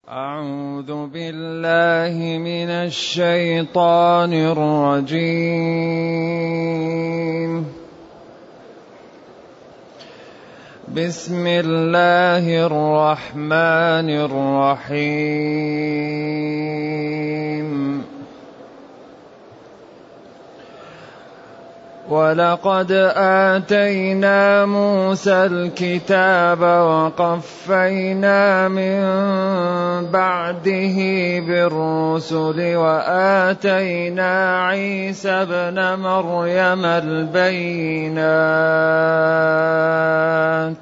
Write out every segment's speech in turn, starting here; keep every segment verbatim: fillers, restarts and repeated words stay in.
أعوذ بالله من الشيطان الرجيم. بسم الله الرحمن الرحيم. ولقد آتينا موسى الكتاب وقفينا من بعده بالرسل وآتينا عيسى ابن مريم البينات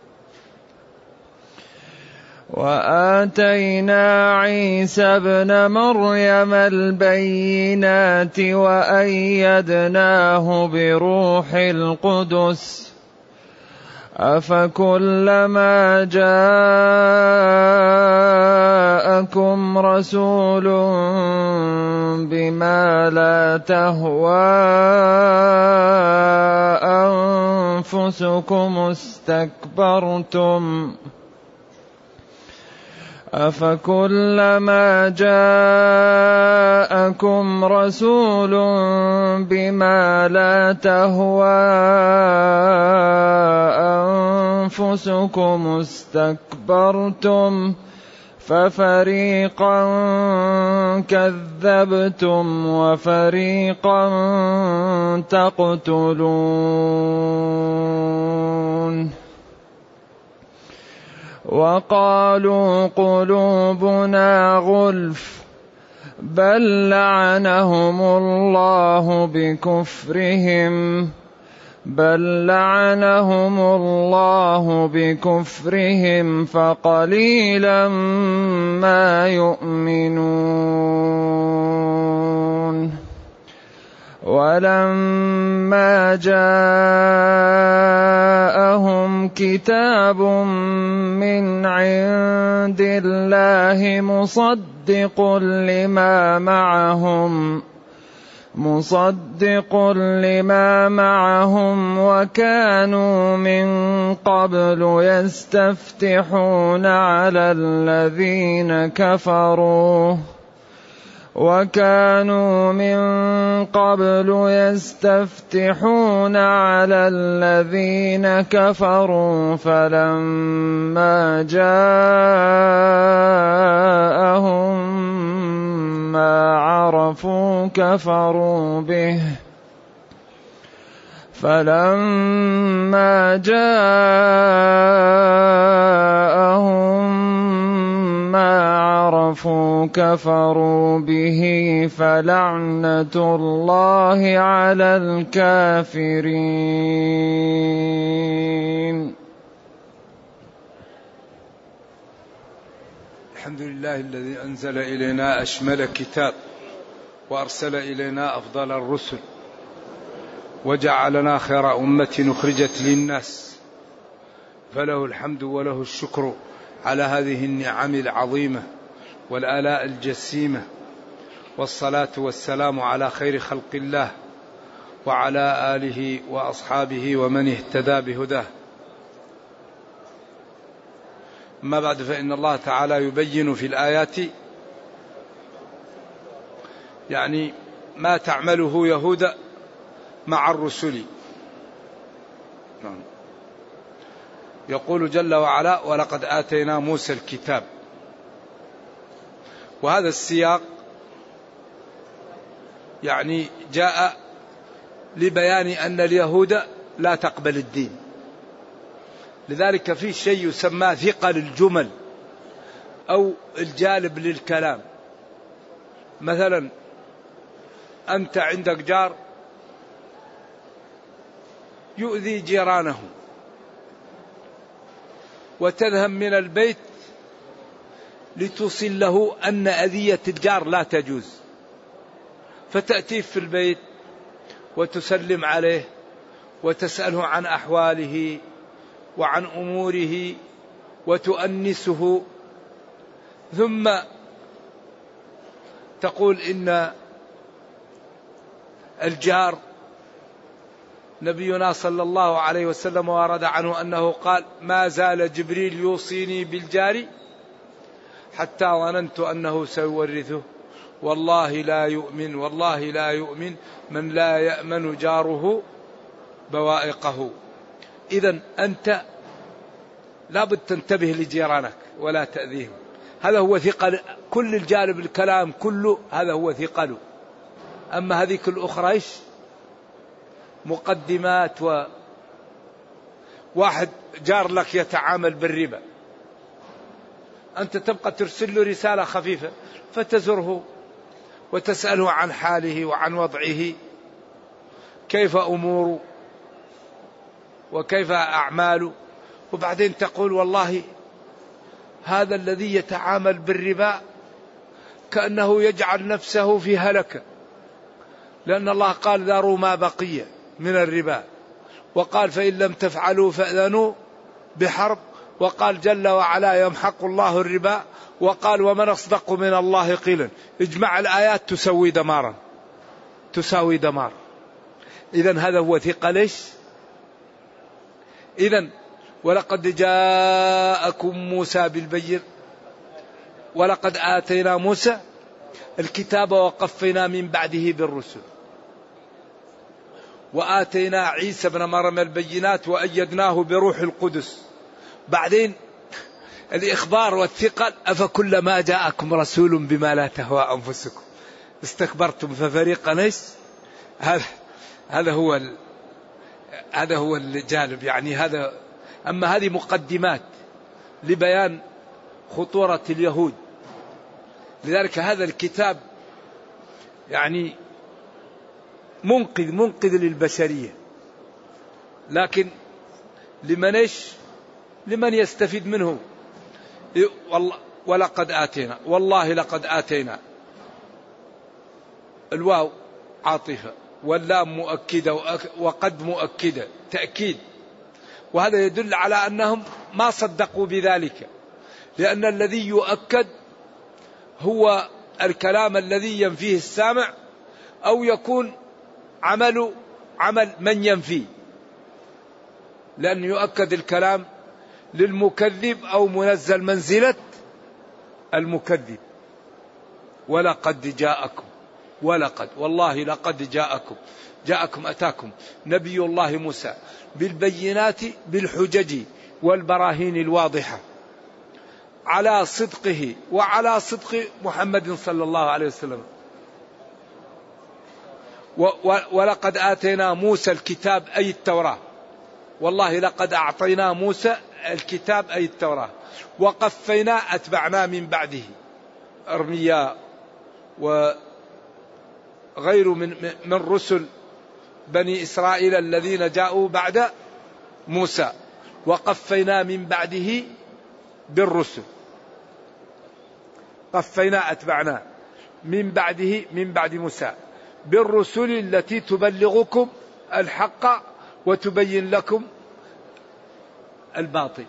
وآتينا عيسى ابن مريم البينات وأيدناه بروح القدس أفكلما جاءكم رسول بما لا تهوى أنفسكم استكبرتم أفكلما جاءكم رسول بما لا تهوى أنفسكم استكبرتم ففريقا كذبتم وفريقا تقتلون. وقالوا قلوبنا غلف بل لعنهم الله بكفرهم بل لعنهم الله بكفرهم فقليلا ما يؤمنون. ولما جاءهم كتاب من عند الله مصدق لما معهم مصدق لما معهم وكانوا من قبل يستفتحون على الذين كفروا وكانوا من قبل يستفتحون على الذين كفروا فلما جاءهم ما عرفوا كفروا به فلما جاءهم ما عرفوا كفروا به فلعنة الله على الكافرين. الحمد لله الذي أنزل إلينا أشمل كتاب وأرسل إلينا أفضل الرسل وجعلنا خير أمة أخرجت للناس فله الحمد وله الشكر على هذه النعم العظيمة والآلاء الجسيمة، والصلاة والسلام على خير خلق الله وعلى آله وأصحابه ومن اهتدى بهداه. أما بعد، فإن الله تعالى يبين في الآيات يعني ما تعمله يهود مع الرسل. يقول جل وعلا: ولقد آتينا موسى الكتاب. وهذا السياق يعني جاء لبيان أن اليهود لا تقبل الدين، لذلك في شيء يسمى ثقل الجمل أو الجالب للكلام. مثلا أنت عندك جار يؤذي جيرانه وتذهب من البيت لتصل له أن أذية الجار لا تجوز، فتأتي في البيت وتسلم عليه وتسأله عن أحواله وعن أموره وتؤنسه، ثم تقول إن الجار نبينا صلى الله عليه وسلم ورد عنه أنه قال: ما زال جبريل يوصيني بالجار حتى ظننت أنه سيورثه والله لا يؤمن والله لا يؤمن من لا يأمن جاره بوائقه. إذن أنت لابد تنتبه لجيرانك ولا تأذيهم، هذا هو ثقل كل الجانب الكلام كله، هذا هو ثقله. أما هذيك الأخرى إيش مقدمات، و واحد جار لك يتعامل بالربا، أنت تبقى ترسل له رسالة خفيفة فتزره وتسأله عن حاله وعن وضعه، كيف أموره وكيف أعماله، وبعدين تقول والله هذا الذي يتعامل بالربا كأنه يجعل نفسه في هلكة، لأن الله قال ذروا ما بقي من الربا، وقال فإن لم تفعلوا فأذنوا بحرب، وقال جل وعلا يمحق الله الربا، وقال ومن أصدق من الله قيلا. اجمع الآيات تسوي دمارا تساوي دمار. إذن هذا هو ثقل إيش؟ إذن ولقد جاءكم موسى بالبين ولقد آتينا موسى الكتاب وقفينا من بعده بالرسل وآتينا عيسى بن مريم البينات وأيدناه بروح القدس. بعدين الإخبار والثقل أفكلما جاءكم رسول بما لا تهوى أنفسكم استكبرتم ففريقا ايش؟ هذا هذا هو ال... هذا هو الجانب، يعني هذا. أما هذه مقدمات لبيان خطورة اليهود. لذلك هذا الكتاب يعني منقذ منقذ للبشرية، لكن لمن ايش؟ لمن يستفيد منه. ولقد آتينا، والله لقد آتينا، الواو عاطفة واللام مؤكدة وقد مؤكدة تأكيد، وهذا يدل على أنهم ما صدقوا بذلك، لأن الذي يؤكد هو الكلام الذي ينفيه السامع أو يكون عمل عمل من ينفيه، لأن يؤكد الكلام للمكذب أو منزل منزلة المكذب. ولقد جاءكم، ولقد والله لقد جاءكم، جاءكم أتاكم نبي الله موسى بالبينات بالحجج والبراهين الواضحة على صدقه وعلى صدق محمد صلى الله عليه وسلم. ولقد آتينا موسى الكتاب أي التوراة، والله لقد أعطينا موسى الكتاب أي التوراة، وقفينا أتبعنا من بعده أرميا وغير من من رسل بني إسرائيل الذين جاءوا بعد موسى، وقفينا من بعده بالرسل، قفينا أتبعنا من بعده من بعد موسى بالرسل التي تبلغكم الحق وتبين لكم الباطل.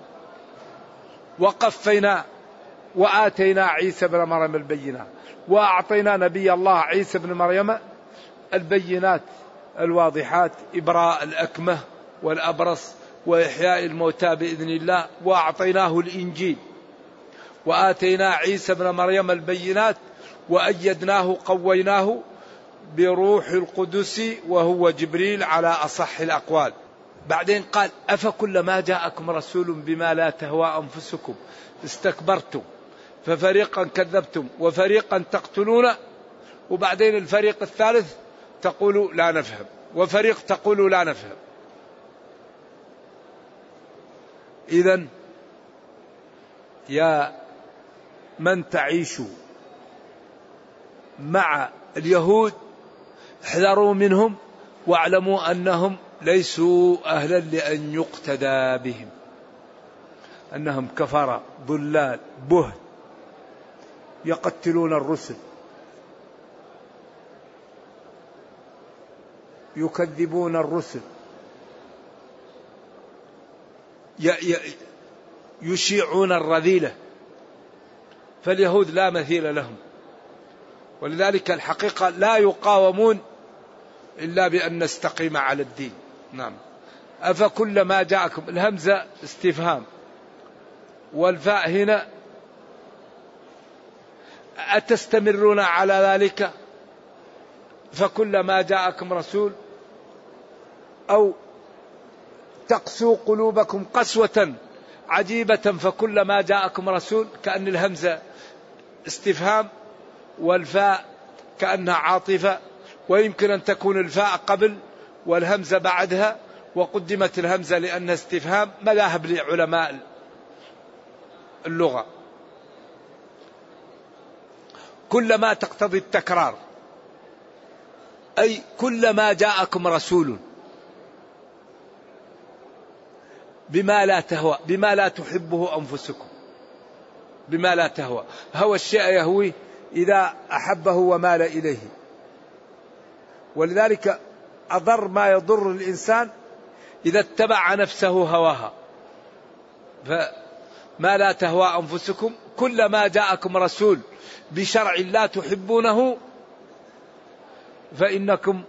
وقفينا وآتينا عيسى بن مريم البينات، وأعطينا نبي الله عيسى بن مريم البينات الواضحات، إبراء الأكمه والأبرص وإحياء الموتى بإذن الله، وأعطيناه الإنجيل. وآتينا عيسى بن مريم البينات وأيدناه قويناه بروح القدس وهو جبريل على أصح الأقوال. بعدين قال أفكلما جاءكم رسول بما لا تهوى أنفسكم استكبرتم ففريقا كذبتم وفريقا تقتلون، وبعدين الفريق الثالث تقول لا نفهم، وفريق تقول لا نفهم. إذن يا من تعيشوا مع اليهود احذروا منهم واعلموا أنهم ليسوا أهلا لأن يقتدى بهم، أنهم كفرة ضلال بهت يقتلون الرسل، يكذبون الرسل، يشيعون الرذيلة. فاليهود لا مثيل لهم، ولذلك الحقيقة لا يقاومون إلا بأن نستقيم على الدين. نعم. أفكلما جاءكم، الهمزة استفهام والفاء هنا أتستمرون على ذلك؟ فكلما جاءكم رسول أو تقسو قلوبكم قسوة عجيبة فكلما جاءكم رسول، كأن الهمزة استفهام والفاء كأنها عاطفة، ويمكن أن تكون الفاء قبل والهمزة بعدها، وقدمت الهمزة لأنها استفهام. مذاهب لعلماء اللغة. كلما تقتضي التكرار، أي كلما جاءكم رسول بما لا تهوى، بما لا تحبه أنفسكم، بما لا تهوى. هوى الشيء يهوي إذا أحبه ومال إليه، ولذلك أضر ما يضر الإنسان إذا اتبع نفسه هواها. فما لا تهوى أنفسكم كلما جاءكم رسول بشرع لا تحبونه فإنكم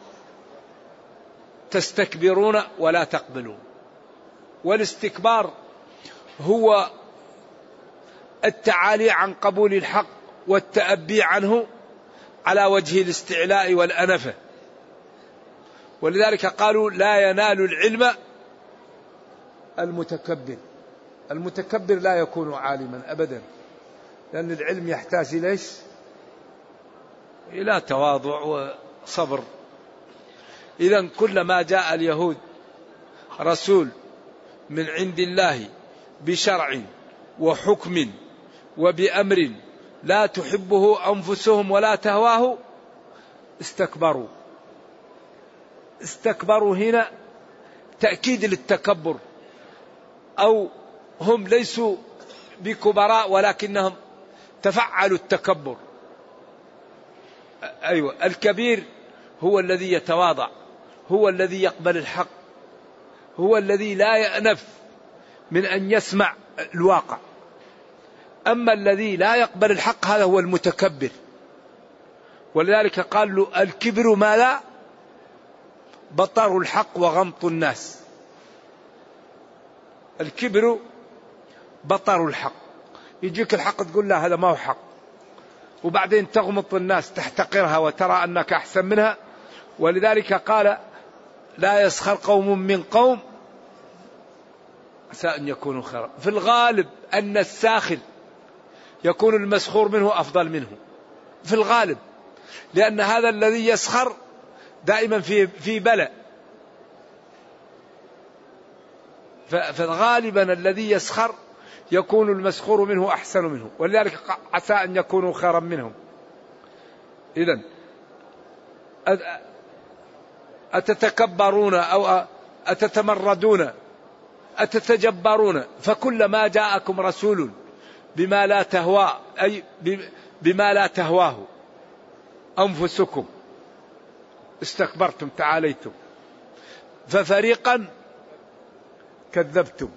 تستكبرون ولا تقبلون. والاستكبار هو التعالي عن قبول الحق والتأبي عنه على وجه الاستعلاء والأنفة. ولذلك قالوا لا ينال العلم المتكبر. المتكبر لا يكون عالما أبدا، لأن العلم يحتاج إليش؟ إلى تواضع وصبر. إذن كلما جاء اليهود رسول من عند الله بشرع وحكم وبأمر لا تحبه أنفسهم ولا تهواه استكبروا. استكبروا هنا تأكيد للتكبر، أو هم ليسوا بكبراء ولكنهم تفعلوا التكبر. أيوة، الكبير هو الذي يتواضع، هو الذي يقبل الحق، هو الذي لا يأنف من أن يسمع الواقع. أما الذي لا يقبل الحق هذا هو المتكبر. ولذلك قال له الكبر ما لا بطر الحق وغمط الناس. الكبر بطر الحق، يجيك الحق تقول لا هذا ما هو حق، وبعدين تغمط الناس تحتقرها وترى أنك أحسن منها. ولذلك قال لا يسخر قوم من قوم عسى أن يكونوا خيرا. في الغالب أن الساخر يكون المسخور منه أفضل منه في الغالب، لأن هذا الذي يسخر دائما في في بلاء. فغالبا الذي يسخر يكون المسخور منه أحسن منه، ولذلك عسى أن يكونوا خيرا منهم. إذن أتتكبرون أو أتتمردون أتتجبرون، فكلما جاءكم رسول بما لا تهوى، أي بما لا تهواه أنفسكم استكبرتم تعاليتم. ففريقا كذبتم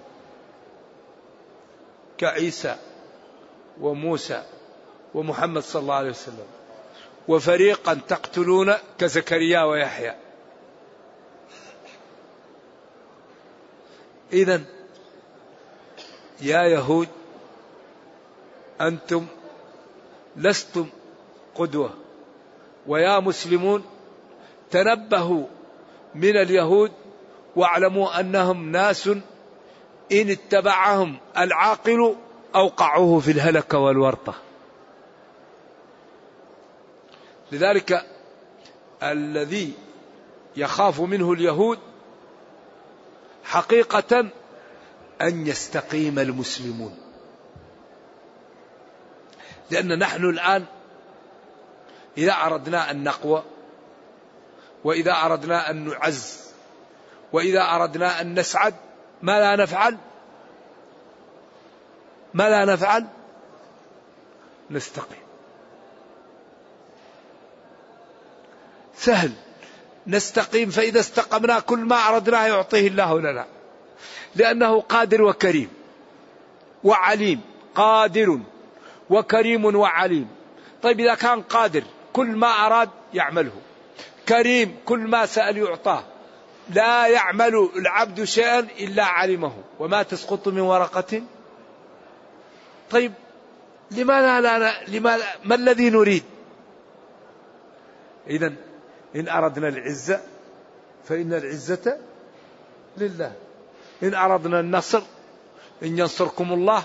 كعيسى وموسى ومحمد صلى الله عليه وسلم، وفريقا تقتلون كزكريا ويحيى. إذن يا يهود أنتم لستم قدوة، ويا مسلمون تنبهوا من اليهود واعلموا أنهم ناس إن اتبعهم العاقل أوقعوه في الهلك والورطة. لذلك الذي يخاف منه اليهود حقيقة أن يستقيم المسلمون، لأن نحن الآن إذا أردنا أن نقوى، وإذا أردنا أن نعز، وإذا أردنا أن نسعد، ما لا نفعل ما لا نفعل نستقيم. سهل نستقيم، فإذا استقمنا كل ما أردناه يعطيه الله لنا، لأنه قادر وكريم وعليم. قادر وكريم وعليم. طيب إذا كان قادر كل ما أراد يعمله، كريم كل ما سأل يعطاه، لا يعمل العبد شيئا إلا علمه وما تسقط من ورقة. طيب لماذا لا لماذا ما الذي نريد؟ إذن إن أردنا العزة فإن العزة لله، إن أردنا النصر إن ينصركم الله.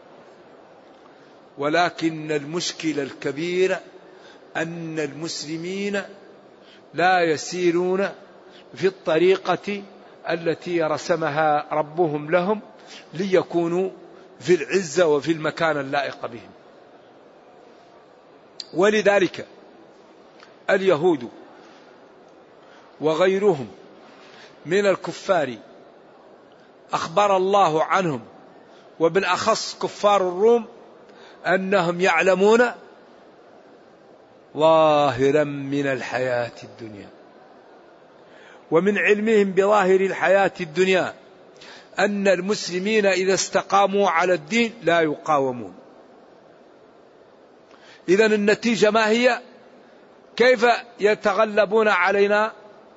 ولكن المشكلة الكبيرة أن المسلمين لا يسيرون في الطريقة التي رسمها ربهم لهم ليكونوا في العزة وفي المكان اللائق بهم. ولذلك اليهود وغيرهم من الكفار أخبر الله عنهم، وبالأخص كفار الروم، أنهم يعلمون ظاهرا من الحياة الدنيا، ومن علمهم بظاهر الحياة الدنيا أن المسلمين إذا استقاموا على الدين لا يقاومون. إذن النتيجة ما هي؟ كيف يتغلبون علينا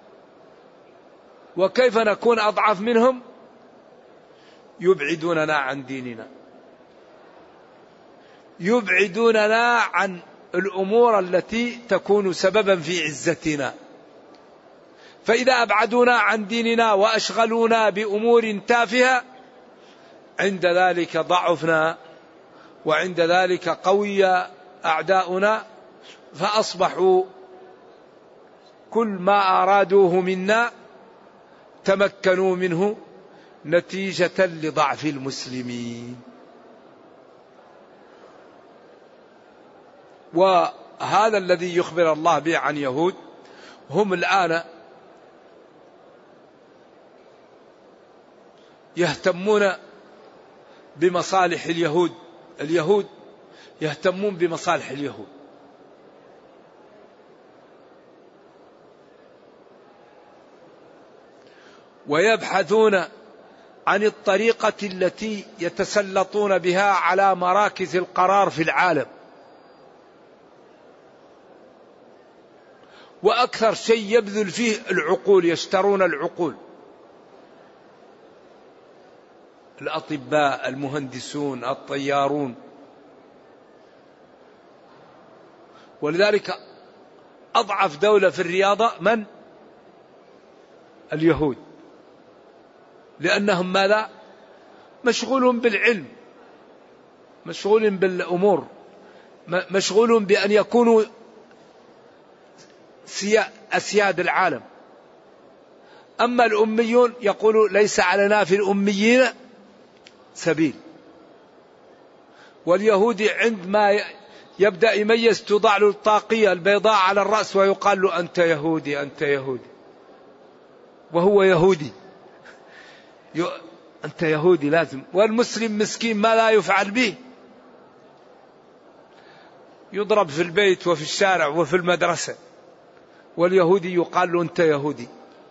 وكيف نكون أضعف منهم؟ يبعدوننا عن ديننا، يبعدوننا عن الأمور التي تكون سببا في عزتنا. فإذا أبعدونا عن ديننا وأشغلونا بأمور تافهة عند ذلك ضعفنا، وعند ذلك قوي أعداؤنا، فأصبحوا كل ما أرادوه منا تمكنوا منه نتيجة لضعف المسلمين. وهذا الذي يخبر الله به عن يهود، هم الآن يهتمون بمصالح اليهود، اليهود يهتمون بمصالح اليهود، ويبحثون عن الطريقة التي يتسلطون بها على مراكز القرار في العالم. وأكثر شيء يبذل فيه العقول، يشترون العقول، الأطباء، المهندسون، الطيارون. ولذلك أضعف دولة في الرياضة من؟ اليهود، لأنهم ماذا؟ مشغولون بالعلم، مشغولون بالأمور، مشغولون بأن يكونوا أسياد العالم. أما الأميون يقولوا ليس علينا في الأميين سبيل. واليهودي عندما يبدأ يميز توضع له الطاقية البيضاء على الرأس ويقال له أنت يهودي أنت يهودي، وهو يهودي، أنت يهودي لازم. والمسلم مسكين ما لا يفعل به، يضرب في البيت وفي الشارع وفي المدرسة، واليهودي يقال له أنت يهودي.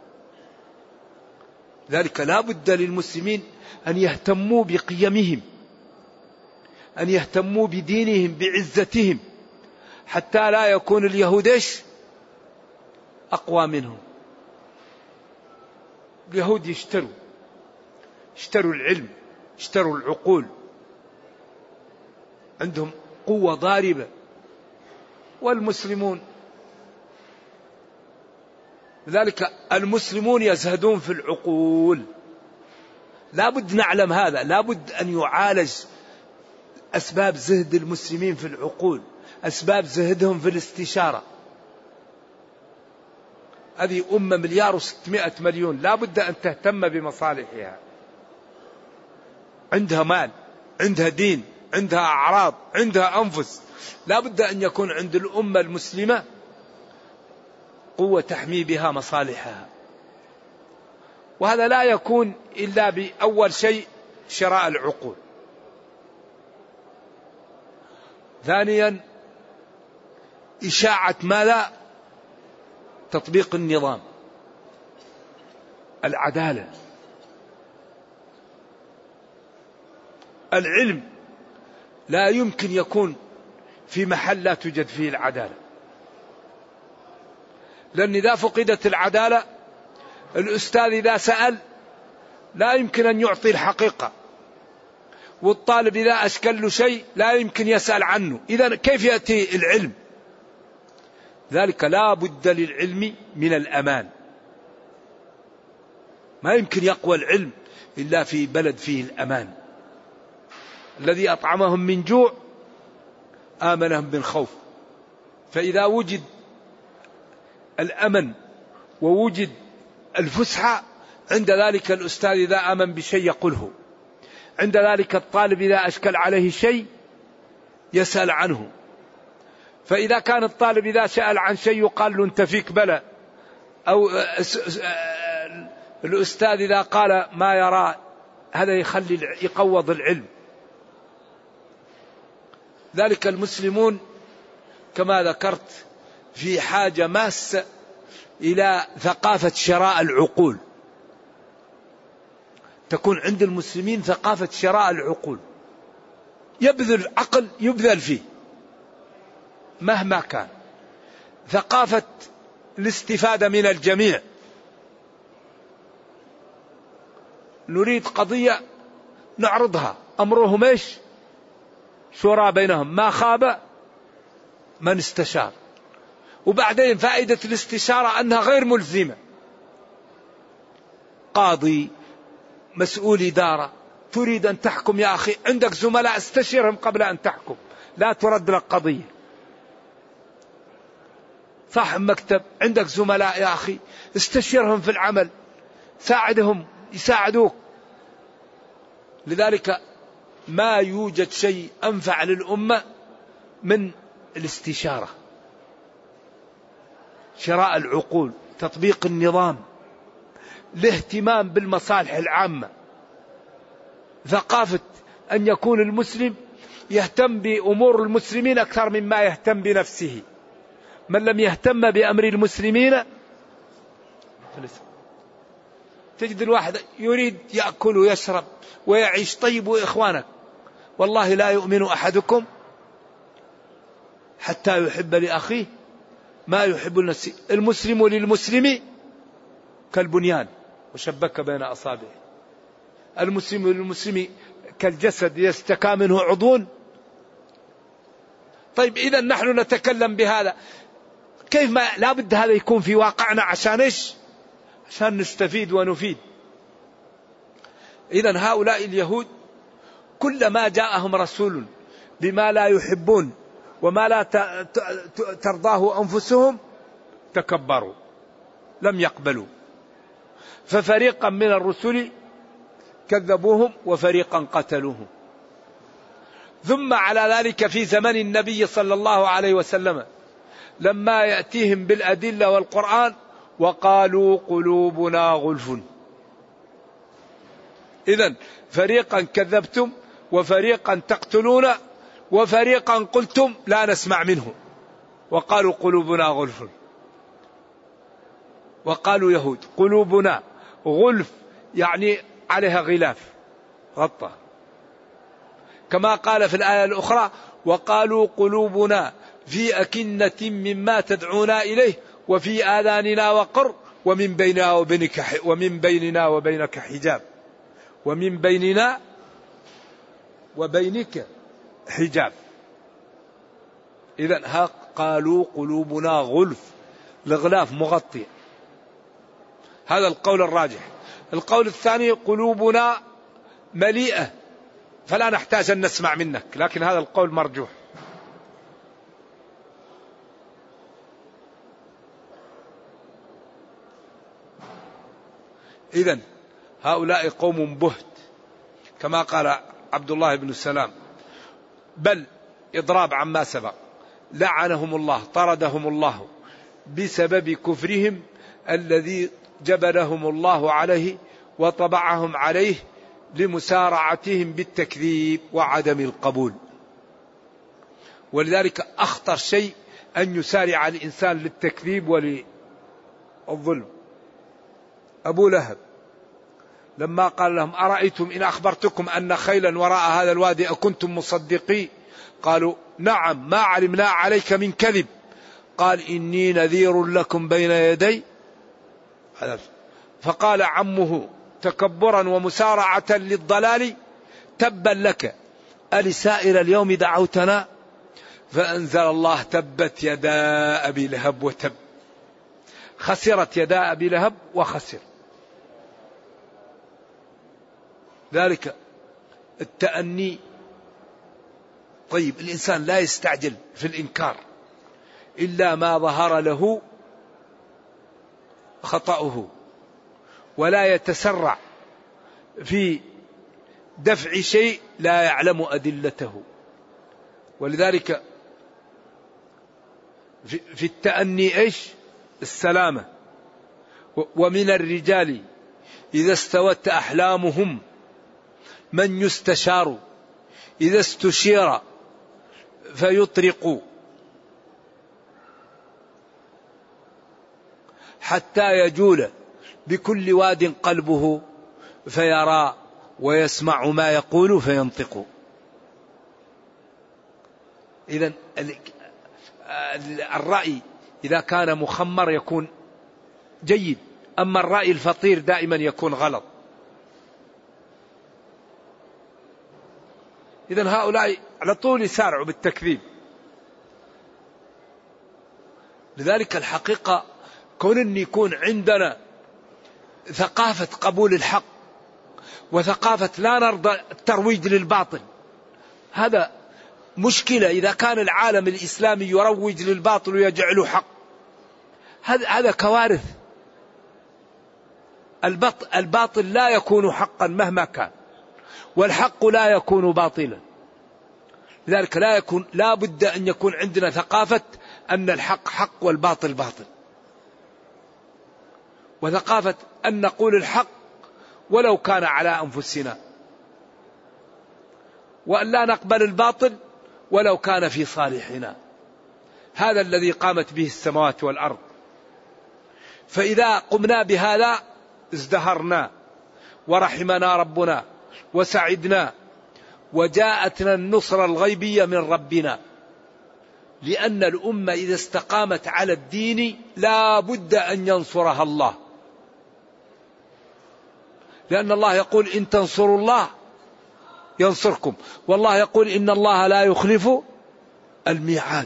ذلك لا بد للمسلمين أن يهتموا بقيمهم، أن يهتموا بدينهم، بعزتهم، حتى لا يكون اليهود أقوى منهم. اليهود يشتروا اشتروا العلم، اشتروا العقول، عندهم قوة ضاربة. والمسلمون لذلك المسلمون يزهدون في العقول. لا بد نعلم هذا، لا بد أن يعالج أسباب زهد المسلمين في العقول، أسباب زهدهم في الاستشارة. هذه أمة مليار وستمائة مليون، لا بد أن تهتم بمصالحها. عندها مال، عندها دين، عندها أعراض، عندها أنفس. لا بد أن يكون عند الأمة المسلمة قوة تحمي بها مصالحها. وهذا لا يكون إلا بأول شيء شراء العقول. ثانيا إشاعة ماذا؟ تطبيق النظام، العدالة. العلم لا يمكن يكون في محل لا توجد فيه العدالة، لأن إذا فقدت العدالة الأستاذ إذا سأل لا يمكن أن يعطي الحقيقة، والطالب إذا أشكل له شيء لا يمكن يسأل عنه، إذا كيف يأتي العلم؟ ذلك لا بد للعلم من الأمان، ما يمكن يقوى العلم إلا في بلد فيه الأمان. الذي أطعمهم من جوع آمنهم من خوف. فإذا وجد الأمن ووجد الفسحة، عند ذلك الأستاذ إذا آمن بشيء يقوله، عند ذلك الطالب إذا أشكل عليه شيء يسأل عنه. فإذا كان الطالب إذا سأل عن شيء يقال له أنت فيك بلى، أو الأستاذ إذا قال ما يرى، هذا يخلي يقوض العلم. ذلك المسلمون كما ذكرت في حاجة ماسة إلى ثقافة شراء العقول. تكون عند المسلمين ثقافة شراء العقول، يبذل عقل يبذل فيه مهما كان. ثقافة الاستفادة من الجميع. نريد قضية نعرضها، أمرهم إيش؟ شورى بينهم، ما خاب من استشار. وبعدين فائدة الاستشارة أنها غير ملزمة. قاضي، مسؤول إدارة، تريد أن تحكم يا أخي، عندك زملاء استشيرهم قبل أن تحكم، لا ترد لك قضية. صاحب مكتب، عندك زملاء يا أخي استشيرهم في العمل، ساعدهم يساعدوك. لذلك ما يوجد شيء أنفع للأمة من الاستشارة، شراء العقول، تطبيق النظام، الاهتمام بالمصالح العامة، ثقافة أن يكون المسلم يهتم بأمور المسلمين أكثر مما يهتم بنفسه. من لم يهتم بأمر المسلمين تجد الواحد يريد يأكل ويشرب ويعيش طيب. وإخوانك والله لا يؤمن أحدكم حتى يحب لأخيه ما يحب لنفسه. المسلم للمسلم كالبنيان وشبك بين أصابعه. المسلم للمسلم كالجسد يستكى منه عضون. طيب إذا نحن نتكلم بهذا، كيف ما لا بد هذا يكون في واقعنا عشان إيش؟ عشان نستفيد ونفيد. إذا هؤلاء اليهود كلما جاءهم رسول بما لا يحبون وما لا ترضاه أنفسهم تكبروا، لم يقبلوا. ففريقا من الرسل كذبوهم وفريقا قتلوهم. ثم على ذلك في زمن النبي صلى الله عليه وسلم لما يأتيهم بالأدلة والقرآن وقالوا قلوبنا غلف. إذن فريقا كذبتم وفريقا تقتلون وفريقا قلتم لا نسمع منه وقالوا قلوبنا غلف. وقالوا يهود قلوبنا غلف يعني عليها غلاف غطى، كما قال في الآية الأخرى وقالوا قلوبنا في أكنة مما تدعونا إليه وفي آذاننا وقر ومن بيننا وبينك ومن بيننا وبينك حجاب ومن بيننا وبينك حجاب. إذن ها قالوا قلوبنا غلف، الغلاف مغطي. هذا القول الراجح. القول الثاني قلوبنا مليئة فلا نحتاج أن نسمع منك، لكن هذا القول مرجوح. إذن هؤلاء قوم بهت كما قال عبد الله بن السلام، بل إضراب عما سبق، لعنهم الله طردهم الله بسبب كفرهم الذي جبلهم الله عليه وطبعهم عليه لمسارعتهم بالتكذيب وعدم القبول. ولذلك أخطر شيء أن يسارع الإنسان للتكذيب وللظلم. أبو لهب لما قال لهم أرأيتم إن أخبرتكم أن خيلا وراء هذا الوادي أكنتم مصدقين؟ قالوا نعم ما علمنا عليك من كذب. قال إني نذير لكم بين يدي. فقال عمه تكبرا ومسارعة للضلال تبا لك ألسائر اليوم دعوتنا، فأنزل الله تبت يدا أبي لهب وتب. خسرت يدا أبي لهب وخسر. ذلك التأني. طيب الإنسان لا يستعجل في الإنكار إلا ما ظهر له خطأه، ولا يتسرع في دفع شيء لا يعلم أدلته. ولذلك في التأني إيش؟ السلامة. ومن الرجال إذا استوت أحلامهم من يستشار إذا استشير فيطرق، حتى يجول بكل واد قلبه فيرى ويسمع ما يقول فينطق. إذن الرأي إذا كان مخمر يكون جيد، أما الرأي الفطير دائما يكون غلط. إذن هؤلاء على طول يسارعوا بالتكذيب. لذلك الحقيقة كون أن يكون عندنا ثقافة قبول الحق وثقافة لا نرضى الترويج للباطل، هذا مشكلة. إذا كان العالم الإسلامي يروج للباطل ويجعله حق، هذا هذا كوارث. الباطل لا يكون حقا مهما كان، والحق لا يكون باطلا. لذلك لا يكون لا بد أن يكون عندنا ثقافة أن الحق حق والباطل باطل، وثقافة أن نقول الحق ولو كان على أنفسنا، وأن لا نقبل الباطل ولو كان في صالحنا. هذا الذي قامت به السماوات والأرض. فإذا قمنا بهذا ازدهرنا ورحمنا ربنا وسعدنا، وجاءتنا النصر الغيبية من ربنا. لأن الأمة إذا استقامت على الدين لا بد أن ينصرها الله، لأن الله يقول إن تنصروا الله ينصركم، والله يقول إن الله لا يخلف الميعاد.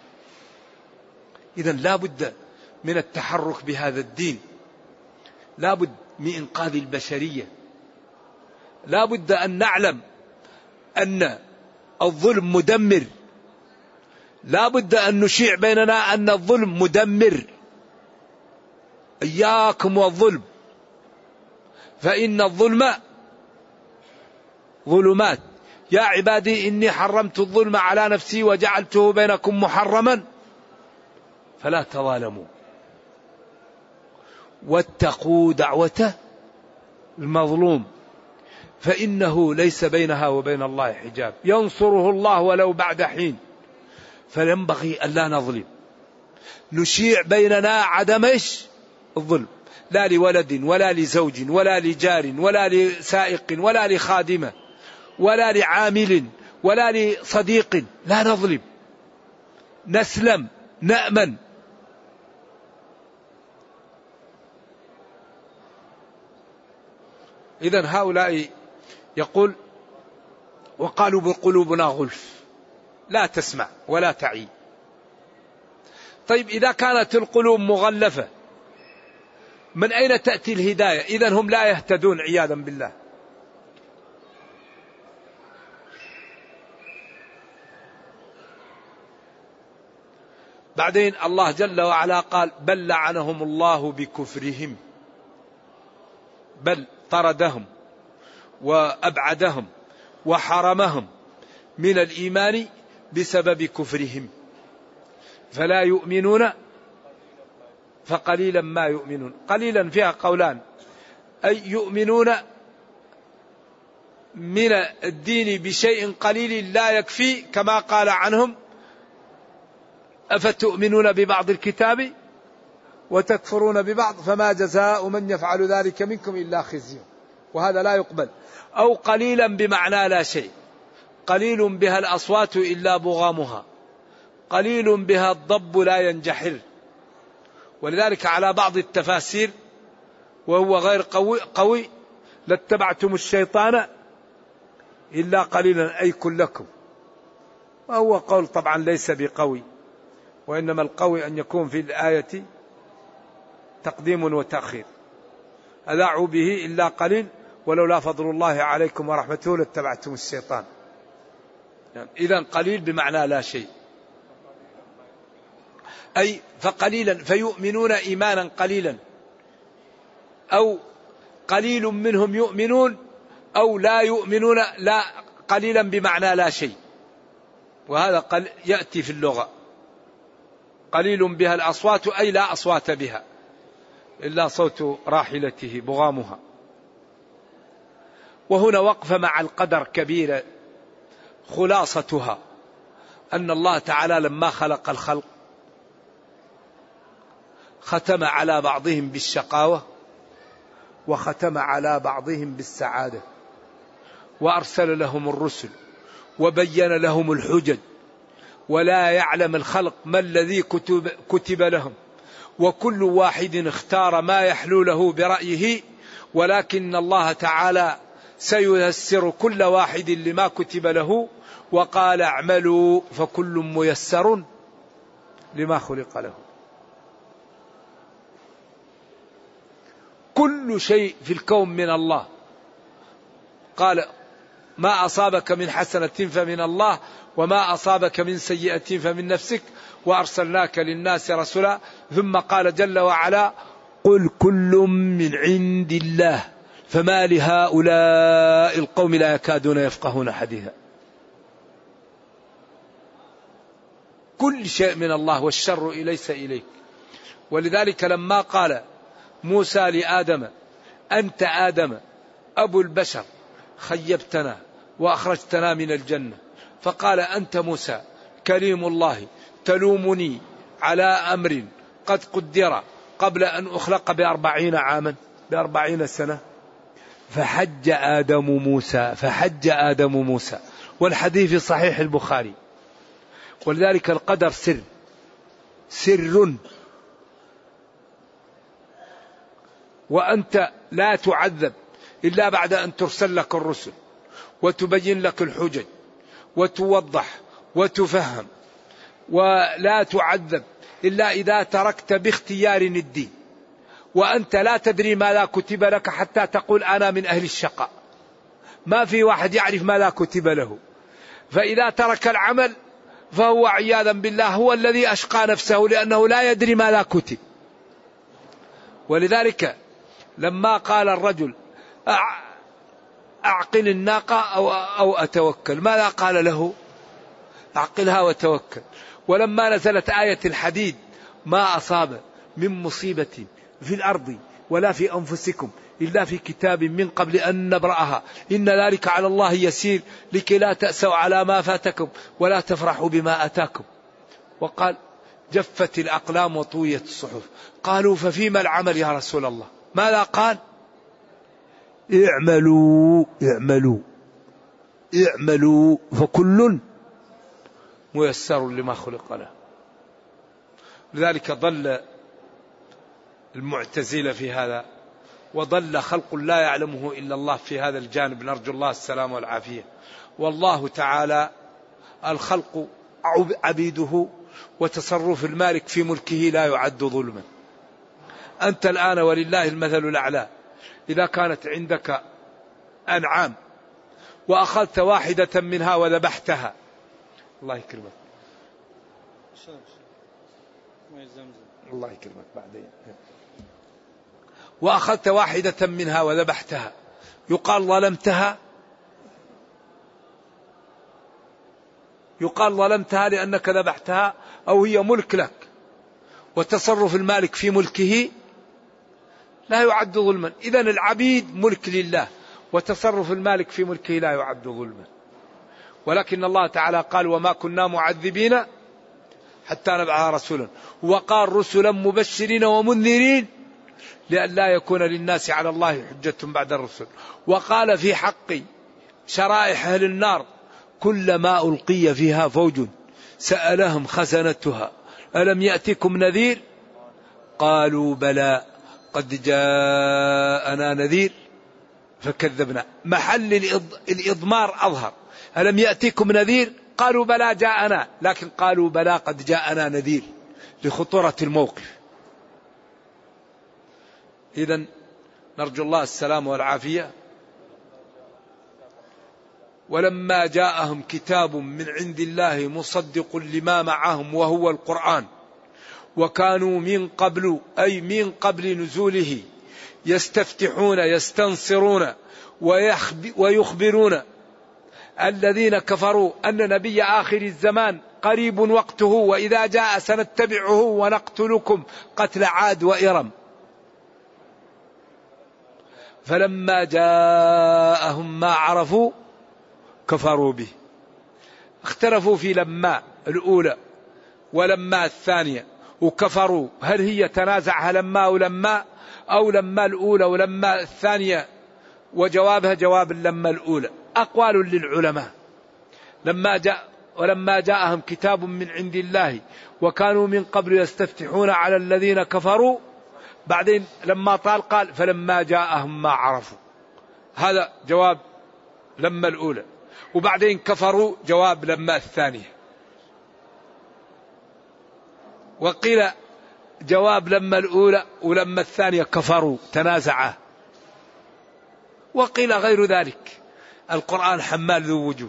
إذن لا بد من التحرك بهذا الدين، لا بد من إنقاذ البشرية، لا بد أن نعلم أن الظلم مدمر، لا بد أن نشيع بيننا أن الظلم مدمر. إياكم والظلم فإن الظلم ظلمات، يا عبادي إني حرمت الظلم على نفسي وجعلته بينكم محرما فلا تظالموا واتقوا دعوة المظلوم فإنه ليس بينها وبين الله حجاب ينصره الله ولو بعد حين. فينبغي أن لا نظلم، نشيع بيننا عدم إيش؟ الظلم، لا لولد ولا لزوج ولا لجار ولا لسائق ولا لخادمة ولا لعامل ولا لصديق، لا نظلم، نسلم نأمن. إذن هؤلاء يقول وقالوا بقلوبنا غلف لا تسمع ولا تعي. طيب إذا كانت القلوب مغلفة من أين تأتي الهداية؟ إذن هم لا يهتدون عياذا بالله. بعدين الله جل وعلا قال بل لعنهم الله بكفرهم، بل طردهم وأبعدهم وحرمهم من الإيمان بسبب كفرهم فلا يؤمنون فقليلا ما يؤمنون. قليلا فيها قولان، أي يؤمنون من الدين بشيء قليل لا يكفي، كما قال عنهم أفتؤمنون ببعض الكتاب وتكفرون ببعض فما جزاء من يفعل ذلك منكم إلا خزي، وهذا لا يقبل. أو قليلا بمعنى لا شيء، قليل بها الأصوات إلا بغامها، قليل بها الضب لا ينجحر. ولذلك على بعض التفاسير وهو غير قوي, قوي لاتبعتم الشيطان إلا قليلا أي كلكم. وهو قول طبعا ليس بقوي، وإنما القوي أن يكون في الآية تقديم وتأخير. أذاعوا به إلا قليل ولولا فضل الله عليكم ورحمته لاتبعتم الشيطان. يعني إذن قليل بمعنى لا شيء، أي فقليلا فيؤمنون إيمانا قليلا، أو قليل منهم يؤمنون، أو لا يؤمنون لا قليلا بمعنى لا شيء. وهذا قل يأتي في اللغة قليل بها الأصوات أي لا أصوات بها إلا صوت راحلته بغامها. وهنا وقف مع القدر كبيرة، خلاصتها أن الله تعالى لما خلق الخلق ختم على بعضهم بالشقاوة وختم على بعضهم بالسعادة، وأرسل لهم الرسل وبين لهم الحجج، ولا يعلم الخلق ما الذي كتب, كتب لهم، وكل واحد اختار ما يحلو له برأيه، ولكن الله تعالى سييسر كل واحد لما كتب له، وقال اعملوا فكل ميسر لما خلق له. كل شيء في الكون من الله، قال ما أصابك من حسنة فمن الله وما أصابك من سيئة فمن نفسك وأرسلناك للناس رسولا. ثم قال جل وعلا قل كل من عند الله فما لهؤلاء القوم لا يكادون يفقهون حديثا. كل شيء من الله والشر ليس إليك. ولذلك لما قال موسى لآدم أنت آدم أبو البشر خيبتنا وأخرجتنا من الجنة، فقال أنت موسى كريم الله تلومني على أمر قد قدر قبل أن أخلق بأربعين عاما بأربعين سنة. فحج آدم موسى فحج آدم موسى والحديث في صحيح البخاري. ولذلك القدر سر سر، وأنت لا تعذب إلا بعد أن ترسل لك الرسل وتبين لك الحجج وتوضح وتفهم، ولا تعذب إلا إذا تركت باختيار الدين، وأنت لا تدري ما لا كتب لك حتى تقول أنا من أهل الشقاء. ما في واحد يعرف ما لا كتب له، فإذا ترك العمل فهو عياذا بالله هو الذي أشقى نفسه لأنه لا يدري ما لا كتب. ولذلك لما قال الرجل أعقل الناقة أو, أو أتوكل، ماذا قال له؟ أعقلها وتوكل. ولما نزلت آية الحديد ما أصاب من مصيبة في الأرض ولا في أنفسكم إلا في كتاب من قبل أن نبرأها إن ذلك على الله يسير لكي لا تأسوا على ما فاتكم ولا تفرحوا بما أتاكم. وقال جفت الأقلام وطويت الصحف. قالوا ففيما العمل يا رسول الله؟ ماذا قال؟ اعملوا اعملوا اعملوا فكل ميسر لما خلق له. لذلك ضل المعتزلة في هذا، وضل خلق لا يعلمه إلا الله في هذا الجانب، نرجو الله السلام والعافية. والله تعالى الخلق عبيده، وتصرف المالك في ملكه لا يعد ظلما. أنت الآن ولله المثل الأعلى، إذا كانت عندك أنعام وأخذت واحدة منها وذبحتها، الله يكرمك الله يكرمك بعدين، وأخذت واحدة منها وذبحتها، يقال ظلمتها؟ يقال ظلمتها لأنك ذبحتها، أو هي ملك لك وتصرف المالك في ملكه لا يعد ظلما. إذن العبيد ملك لله وتصرف المالك في ملكه لا يعد ظلما. ولكن الله تعالى قال وما كنا معذبين حتى نبعث رسولا، وقال رسلا مبشرين ومنذرين لئلا يكون للناس على الله حجة بعد الرسل. وقال في حق شرائح أهل النار كلما ألقي فيها فوج سألهم خزنتها ألم يأتكم نذير قالوا بلى قد جاءنا نذير فكذبنا. محل الإضمار أظهر. ألم يأتيكم نذير؟ قالوا بلى جاءنا، لكن قالوا بلى قد جاءنا نذير لخطورة الموقف. إذن نرجو الله السلام والعافية. ولما جاءهم كتاب من عند الله مصدق لما معهم وهو القرآن وكانوا من قبل أي من قبل نزوله يستفتحون يستنصرون ويخبرون الذين كفروا أن نبي آخر الزمان قريب وقته وإذا جاء سنتبعه ونقتلكم قتل عاد وإرم. فلما جاءهم ما عرفوا كفروا به. اختلفوا في لما الأولى ولما الثانية وكفروا، هل هي تنازعها لما ولما أو لما الأولى ولما الثانية؟ وجوابها جواب لما الأولى. أقوال للعلماء. لما جاء ولما جاءهم كتاب من عند الله وكانوا من قبل يستفتحون على الذين كفروا، بعدين لما طال قال فلما جاءهم ما عرفوا، هذا جواب لما الأولى، وبعدين كفروا جواب لما الثانية. وقيل جواب لما الأولى ولما الثانية كفروا تنازعا، وقيل غير ذلك. القرآن حمال ذو وجوه.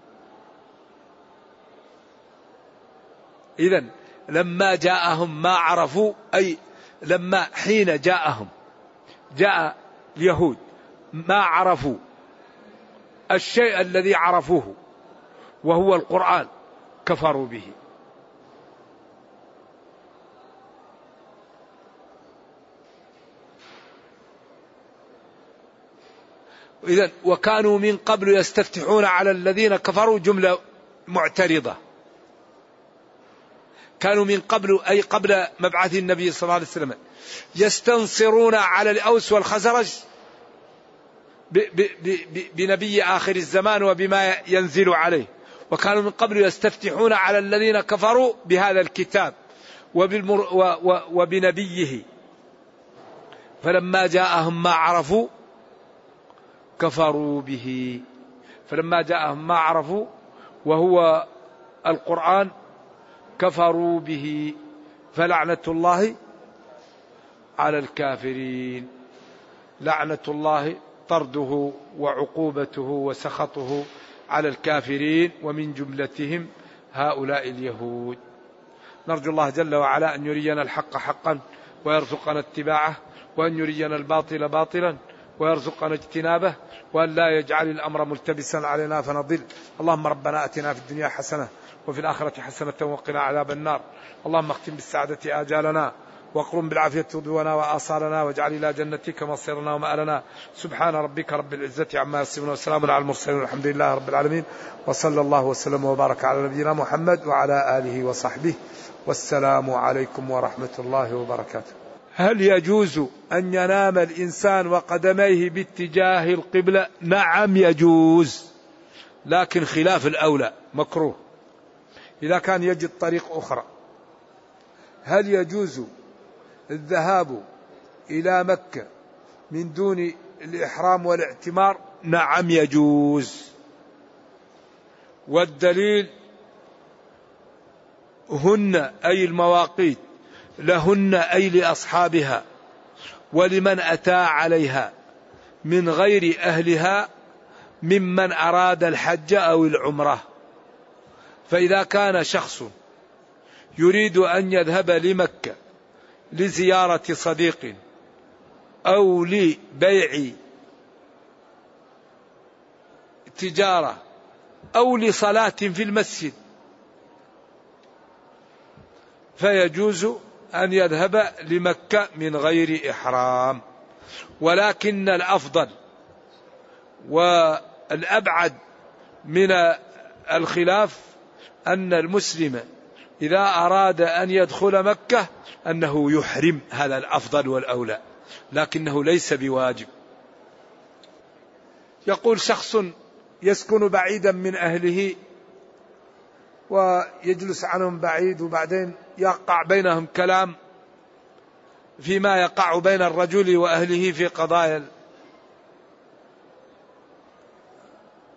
إذن لما جاءهم ما عرفوا أي لما حين جاءهم جاء اليهود ما عرفوا الشيء الذي عرفوه وهو القرآن كفروا به. إذن وكانوا من قبل يستفتحون على الذين كفروا جملة معترضة. كانوا من قبل أي قبل مبعث النبي صلى الله عليه وسلم يستنصرون على الأوس والخزرج بنبي آخر الزمان وبما ينزل عليه، وكانوا من قبل يستفتحون على الذين كفروا بهذا الكتاب وبنبيه. فلما جاءهم ما عرفوا كفروا به. فلما جاءهم ما عرفوا وهو القرآن كفروا به فلعنة الله على الكافرين. لعنة الله طرده وعقوبته وسخطه على الكافرين ومن جملتهم هؤلاء اليهود. نرجو الله جل وعلا أن يرينا الحق حقا ويرزقنا اتباعه، وأن يرينا الباطل باطلا ويرزقنا اجتنابه، وأن لا يجعل الأمر ملتبسا علينا فنضل. اللهم ربنا أتنا في الدنيا حسنة وفي الآخرة حسنة وقنا عذاب النار. اللهم اختم بالسعادة آجالنا واقرم بالعافية غدونا وآصالنا، واجعل إلى جنتك مصيرنا ومآلنا. سبحان ربك رب العزة عما يصفون وسلام على المرسلين والحمد لله رب العالمين، وصلى الله وسلم وبارك على نبينا محمد وعلى آله وصحبه، والسلام عليكم ورحمة الله وبركاته. هل يجوز أن ينام الإنسان وقدميه باتجاه القبلة؟ نعم يجوز، لكن خلاف الأولى مكروه إذا كان يجد طريق أخرى. هل يجوز الذهاب إلى مكة من دون الإحرام والاعتمار؟ نعم يجوز، والدليل هن أي المواقيت لهن أي لأصحابها ولمن أتى عليها من غير أهلها ممن أراد الحج أو العمرة. فإذا كان شخص يريد أن يذهب لمكة لزيارة صديق أو لبيع تجارة أو لصلاة في المسجد فيجوز أن يذهب لمكة من غير إحرام، ولكن الأفضل والأبعد من الخلاف أن المسلم إذا أراد أن يدخل مكة أنه يحرم، هذا الأفضل والأولى، لكنه ليس بواجب. يقول شخص يسكن بعيدا من أهله ويجلس عنهم بعيد، وبعدين يقع بينهم كلام فيما يقع بين الرجل وأهله في قضايا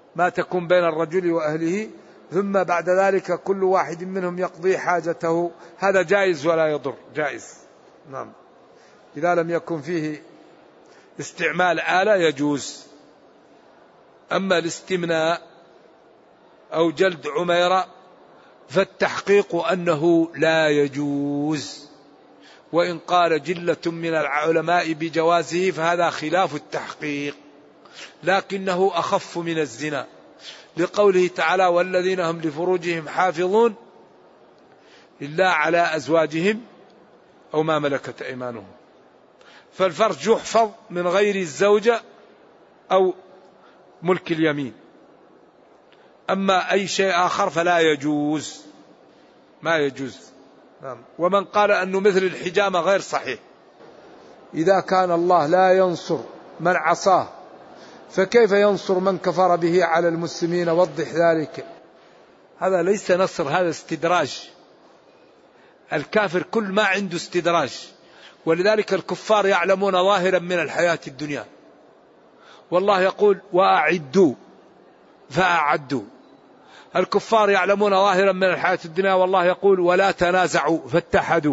ما تكون بين الرجل وأهله، ثم بعد ذلك كل واحد منهم يقضي حاجته. هذا جائز ولا يضر، جائز. نعم، إذا لم يكن فيه استعمال آلة يجوز. أما الاستمناء أو جلد عميرة فالتحقيق أنه لا يجوز، وإن قال جلة من العلماء بجوازه فهذا خلاف التحقيق، لكنه أخف من الزنا، لقوله تعالى والذين هم لفروجهم حافظون إلا على أزواجهم أو ما ملكت أيمانهم. فالفرج يحفظ من غير الزوجة أو ملك اليمين، أما أي شيء آخر فلا يجوز، ما يجوز. ومن قال أنه مثل الحجامة غير صحيح. إذا كان الله لا ينصر من عصاه فكيف ينصر من كفر به على المسلمين؟ وضح ذلك. هذا ليس نصر، هذا استدراج. الكافر كل ما عنده استدراج، ولذلك الكفار يعلمون ظاهرا من الحياة الدنيا، والله يقول وأعدوا فأعدوا. الكفار يعلمون ظاهرا من الحياة الدنيا، والله يقول ولا تنازعوا فاتحدوا.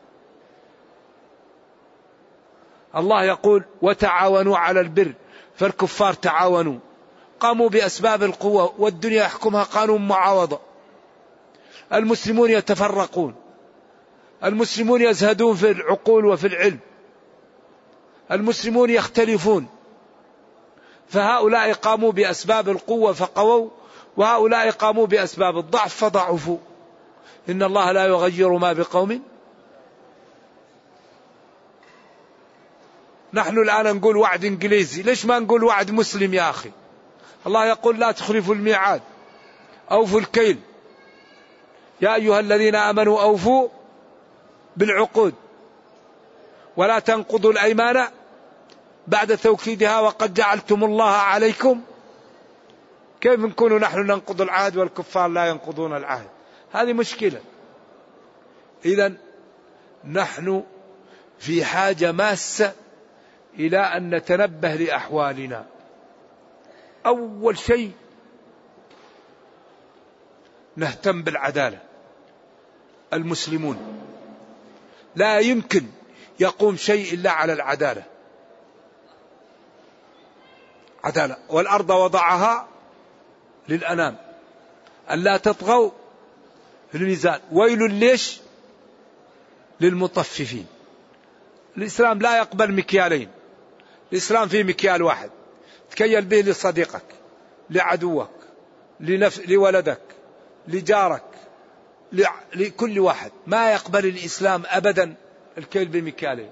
الله يقول وتعاونوا على البر، فالكفار تعاونوا قاموا بأسباب القوة، والدنيا يحكمها قانون معاوضة. المسلمون يتفرقون، المسلمون يزهدون في العقول وفي العلم، المسلمون يختلفون، فهؤلاء قاموا بأسباب القوة فقووا، وهؤلاء قاموا بأسباب الضعف فضعفوا. إن الله لا يغير ما بقوم. نحن الآن نقول وعد إنجليزي، ليش ما نقول وعد مسلم يا أخي؟ الله يقول لا تخلفوا الميعاد، أوفوا الكيل، يا أيها الذين آمنوا أوفوا بالعقود ولا تنقضوا الأيمان بعد توكيدها وقد جعلتم الله عليكم. كيف نكون نحن ننقض العهد والكفار لا ينقضون العهد؟ هذه مشكلة. إذن نحن في حاجة ماسة إلى أن نتنبه لأحوالنا. أول شيء نهتم بالعدالة. المسلمون لا يمكن يقوم شيء إلا على العدالة. عدالة. والأرض وضعها للأنام ألا تطغوا في الميزان ويل ليش للمطففين. الإسلام لا يقبل مكيالين، الإسلام فيه مكيال واحد تكيل به لصديقك، لعدوك، لنفس لولدك، لجارك، لكل واحد. ما يقبل الإسلام أبدا الكيل بمكيالين.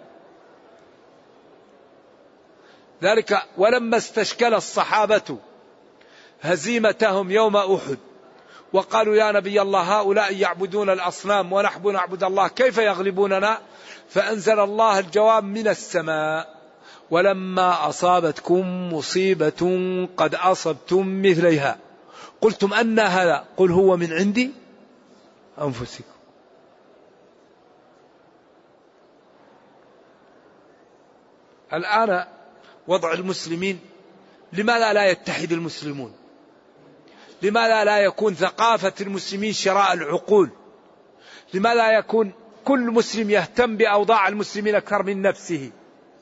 ذلك ولما استشكل الصحابة هزيمتهم يوم أحد وقالوا يا نبي الله هؤلاء يعبدون الأصنام ونحن نعبد الله كيف يغلبوننا؟ فأنزل الله الجواب من السماء ولما أصابتكم مصيبة قد أصبتم مثليها قلتم أن هذا قل هو من عندي أنفسكم. الآن وضع المسلمين، لماذا لا يتحد المسلمون؟ لماذا لا يكون ثقافة المسلمين شراء العقول؟ لماذا يكون كل مسلم يهتم بأوضاع المسلمين أكثر من نفسه؟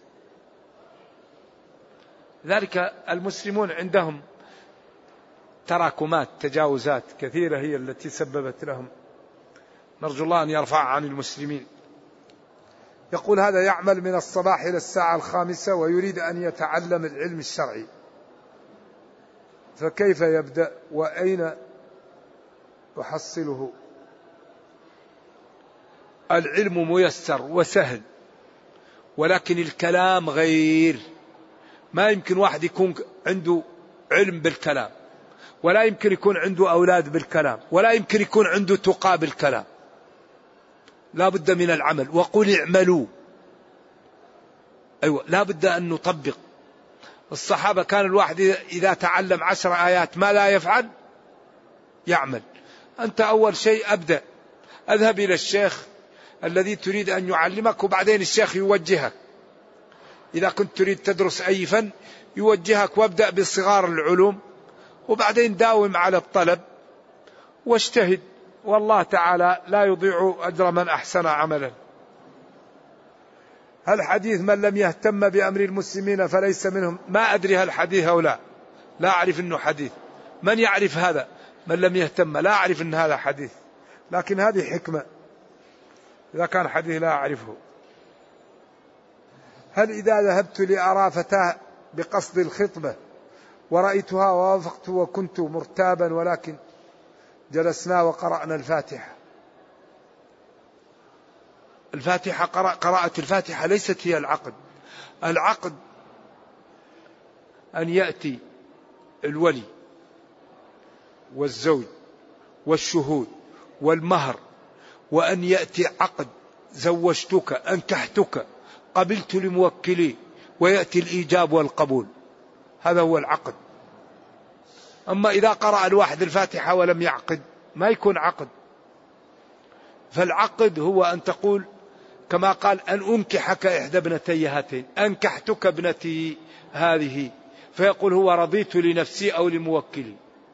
ذلك المسلمون عندهم تراكمات، تجاوزات كثيرة هي التي سببت لهم. نرجو الله أن يرفع عن المسلمين. يقول هذا يعمل من الصباح إلى الساعة الخامسة ويريد أن يتعلم العلم الشرعي، فكيف يبدأ وأين يحصله؟ العلم ميسر وسهل، ولكن الكلام غير. ما يمكن واحد يكون عنده علم بالكلام، ولا يمكن يكون عنده أولاد بالكلام، ولا يمكن يكون عنده تقى بالكلام. لا بد من العمل. وقل اعملوا، أيوة لا بد أن نطبق. الصحابة كان الواحد إذا تعلم عشر آيات ما لا يفعل يعمل. أنت أول شيء أبدأ، أذهب إلى الشيخ الذي تريد أن يعلمك، وبعدين الشيخ يوجهك. إذا كنت تريد تدرس أي فن يوجهك، وابدأ بصغار العلوم وبعدين داوم على الطلب واجتهد، والله تعالى لا يضيع أجر من أحسن عملا. هل حديث من لم يهتم بأمر المسلمين فليس منهم، ما أدري هل حديث أو لا، لا أعرف أنه حديث. من يعرف هذا؟ من لم يهتم، لا أعرف أن هذا حديث، لكن هذه حكمة، إذا كان حديث لا أعرفه. هل إذا ذهبت لأرى فتاة بقصد الخطبة ورأيتها ووافقت وكنت مرتابا ولكن جلسنا وقرأنا الفاتحة؟ الفاتحة قراءة الفاتحة ليست هي العقد. العقد أن يأتي الولي والزوج والشهود والمهر، وأن يأتي عقد زوجتك أنكحتك قبلت لموكلي، ويأتي الإيجاب والقبول، هذا هو العقد. أما إذا قرأ الواحد الفاتحة ولم يعقد ما يكون عقد. فالعقد هو أن تقول كما قال أن أنكحك إحدى ابنتي هاتين، أنكحتك ابنتي هذه، فيقول هو رضيت لنفسي أو لموكلي،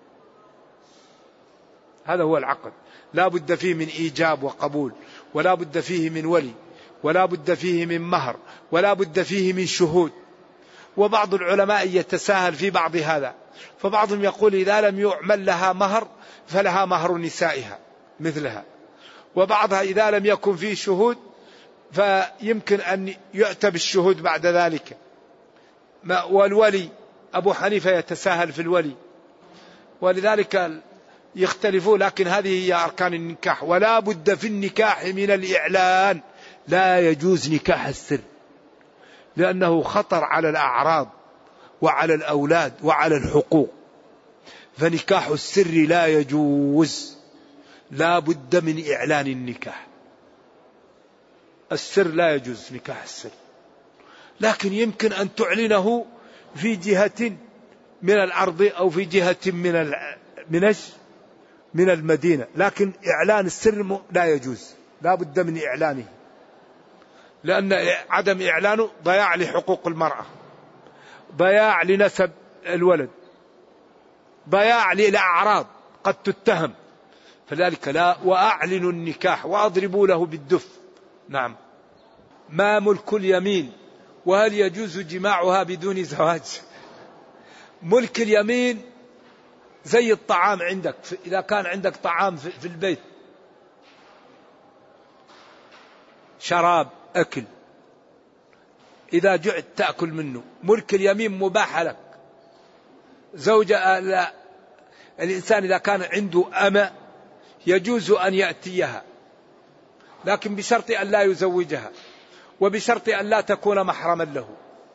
هذا هو العقد. لا بد فيه من إيجاب وقبول، ولا بد فيه من ولي، ولا بد فيه من مهر، ولا بد فيه من شهود. وبعض العلماء يتساهل في بعض هذا، فبعضهم يقول إذا لم يعمل لها مهر فلها مهر نسائها مثلها، وبعضها إذا لم يكن فيه شهود فيمكن أن يؤتى بالشهود بعد ذلك. والولي أبو حنيفة يتساهل في الولي، ولذلك يختلفوا، لكن هذه هي أركان النكاح. ولا بد في النكاح من الإعلان، لا يجوز نكاح السر، لأنه خطر على الأعراض وعلى الأولاد وعلى الحقوق، فنكاح السر لا يجوز، لا بد من إعلان النكاح. السر لا يجوز نكاح السر، لكن يمكن أن تعلنه في جهة من الأرض أو في جهة من من من المدينة، لكن إعلان السر لا يجوز، لا بد من إعلانه، لأن عدم إعلانه ضياع لحقوق المرأة، ضياع لنسب الولد، ضياع للأعراض قد تتهم. فذلك لا، وأعلنوا النكاح وأضربوا له بالدف. نعم. ما ملك اليمين، وهل يجوز جماعها بدون زواج؟ ملك اليمين زي الطعام عندك، إذا كان عندك طعام في البيت، شراب أكل، إذا جعت تأكل منه، ملك اليمين مباح لك. زوجة لا، الإنسان إذا كان عنده أمة يجوز أن يأتيها، لكن بشرط أن لا يزوجها، وبشرط أن لا تكون محرما له.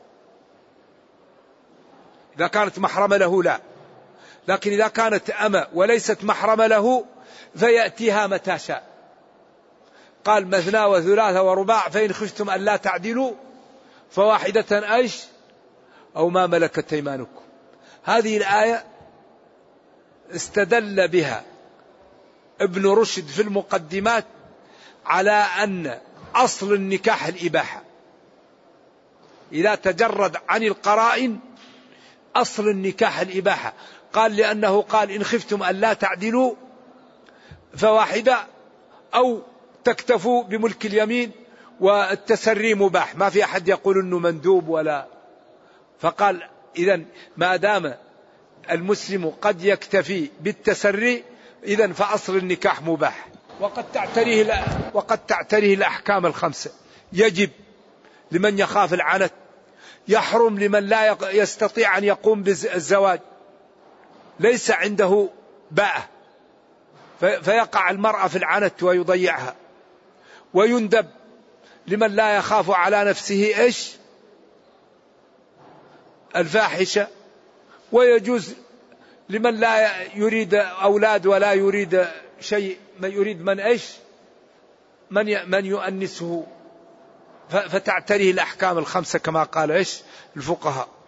إذا كانت محرمة له لا، لكن إذا كانت أمة وليست محرمة له فيأتيها متى شاء. قال مثنى وثلاثة ورباع فإن خفتم أن لا تعدلوا فواحدة أيش أو ما ملكت أيمانكم. هذه الآية استدل بها ابن رشد في المقدمات على أن أصل النكاح الإباحة، إذا تجرد عن القرائن أصل النكاح الإباحة. قال لأنه قال إن خفتم أن لا تعدلوا فواحدة أو تكتفوا بملك اليمين، والتسري مباح، ما في أحد يقول أنه مندوب ولا. فقال إذن ما دام المسلم قد يكتفي بالتسري إذن فأصل النكاح مباح. وقد تعتريه وقد تعتريه الأحكام الخمسة. يجب لمن يخاف العنت، يحرم لمن لا يستطيع أن يقوم بالزواج، ليس عنده باءة فيقع المرأة في العنت ويضيعها، ويندب لمن لا يخاف على نفسه إيش الفاحشة، ويجوز لمن لا يريد أولاد ولا يريد شيء، من يريد من إيش من من يؤنسه، فتعتريه الأحكام الخمسة كما قال إيش الفقهاء.